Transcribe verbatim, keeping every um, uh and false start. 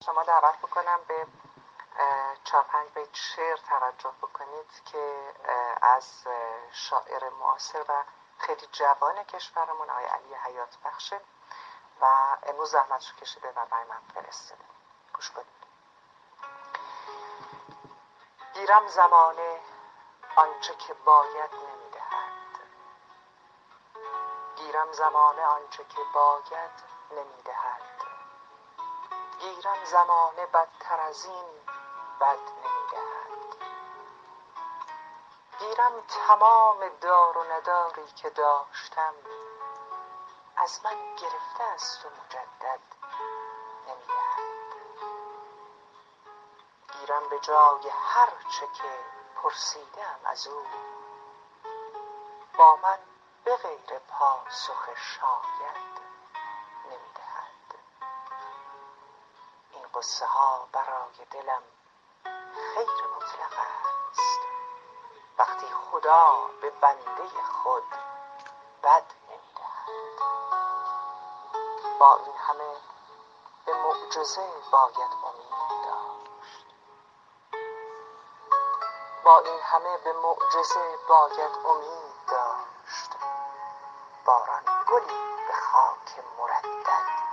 شما دعوت بکنم به چهار پنج بیت شعر توجه بکنید که از شاعر معاصر و خیلی جوان کشورمون آقای علی حیات بخشه و امروز زحمتشو کشیده و برای من فرستاده. گوش کنید. گیرم زمانه آنچه که باید نمیدهد، گیرم زمانه آنچه که باید نمیدهد، گیرم زمانه بدتر از این بد نمیدهد، گیرم تمام دار و نداری که داشتم از من گرفته است و مجدد نمیدهد، گیرم به جای هر چه که پرسیدم از او با من به غیر پاسخ شاید نمیدهد. این قصه ها برای دلم خیر مطلق است وقتی خدا به بنده خود بد نمیدهد. با این همه به معجزه باید امید داشت، با این همه به معجزه باید امید داشت. باران گلی به خاک مردد